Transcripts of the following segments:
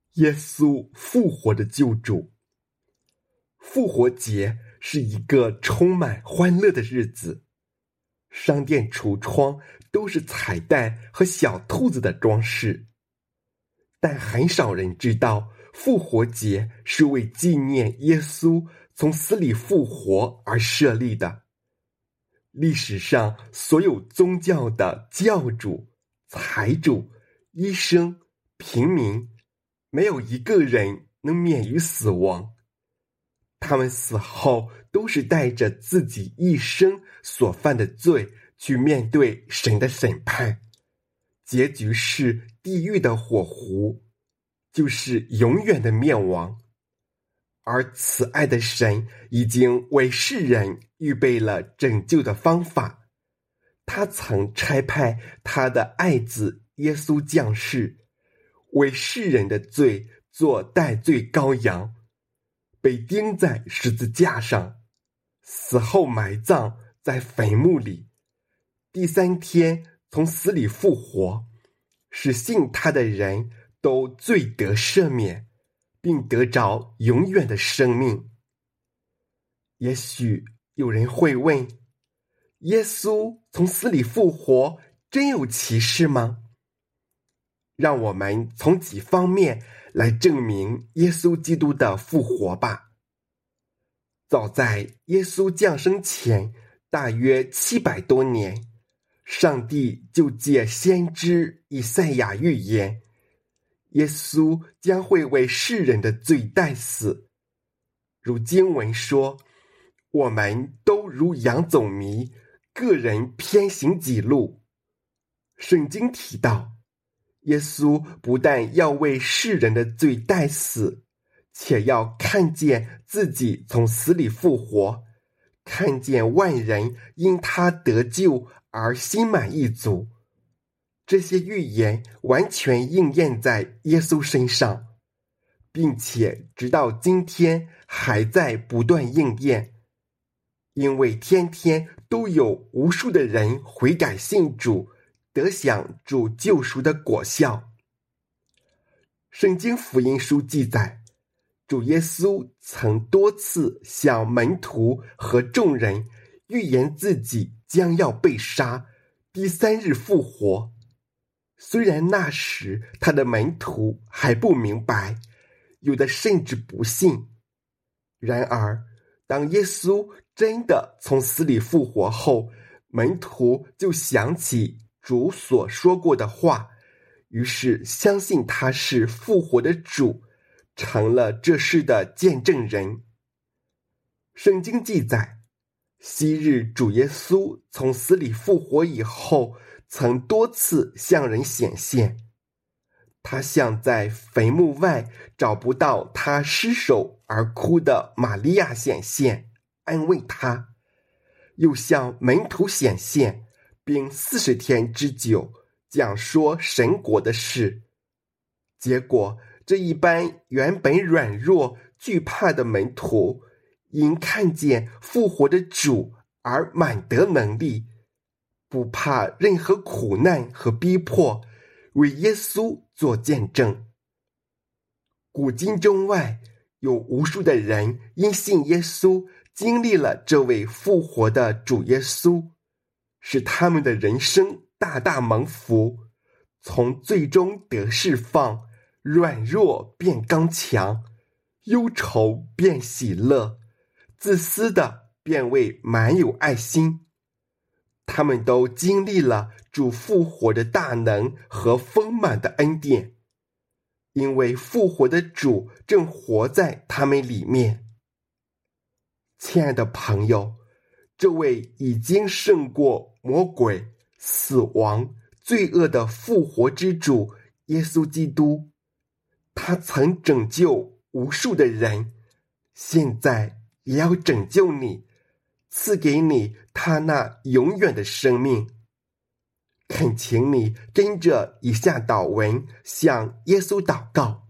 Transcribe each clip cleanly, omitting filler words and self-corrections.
耶稣复活的救主。复活节是一个充满欢乐的日子，商店橱窗都是彩蛋和小兔子的装饰。但很少人知道，复活节是为纪念耶稣从死里复活而设立的。历史上所有宗教的教主、财主、医生、平民，没有一个人能免于死亡。他们死后都是带着自己一生所犯的罪去面对神的审判，结局是地狱的火湖，就是永远的灭亡。而慈爱的神已经为世人预备了拯救的方法，他曾差派他的爱子耶稣降世，为世人的罪做代罪羔羊，被钉在十字架上，死后埋葬在坟墓里，第三天从死里复活，使信他的人都罪得赦免，并得着永远的生命。也许有人会问，耶稣从死里复活真有其事吗？让我们从几方面来证明耶稣基督的复活吧。早在耶稣降生前大约700多年，上帝就借先知以赛亚预言，耶稣将会为世人的罪代死。如经文说，我们都如羊走迷，个人偏行己路。圣经提到，耶稣不但要为世人的罪代死，且要看见自己从死里复活，看见万人因他得救而心满意足。这些预言完全应验在耶稣身上，并且直到今天还在不断应验，因为天天都有无数的人悔改信主，得享主救赎的果效。圣经福音书记载，主耶稣曾多次向门徒和众人预言自己将要被杀，第三日复活。虽然那时他的门徒还不明白，有的甚至不信，然而当耶稣真的从死里复活后，门徒就想起主所说过的话，于是相信他是复活的主，成了这事的见证人。圣经记载，昔日主耶稣从死里复活以后，曾多次向人显现。他向在坟墓外找不到他尸首而哭的玛利亚显现，安慰他，又向门徒显现，并40天之久讲说神国的事。结果这一般原本软弱惧怕的门徒，因看见复活的主而满得能力，不怕任何苦难和逼迫，为耶稣做见证。古今中外有无数的人因信耶稣，经历了这位复活的主耶稣，使他们的人生大大蒙福，从罪中得释放，软弱变刚强，忧愁变喜乐，自私的变为满有爱心。他们都经历了主复活的大能和丰满的恩典，因为复活的主正活在他们里面。亲爱的朋友，这位已经胜过魔鬼、死亡、罪恶的复活之主耶稣基督，他曾拯救无数的人，现在也要拯救你，赐给你他那永远的生命。恳请你跟着以下祷文向耶稣祷告。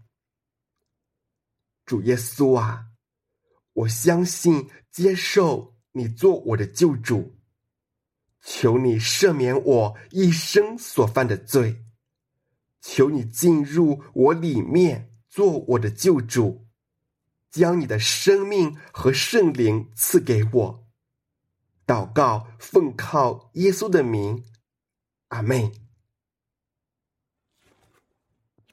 主耶稣啊，我相信接受你做我的救主，求你赦免我一生所犯的罪，求你进入我里面做我的救主，将你的生命和圣灵赐给我。祷告奉靠耶稣的名，阿们。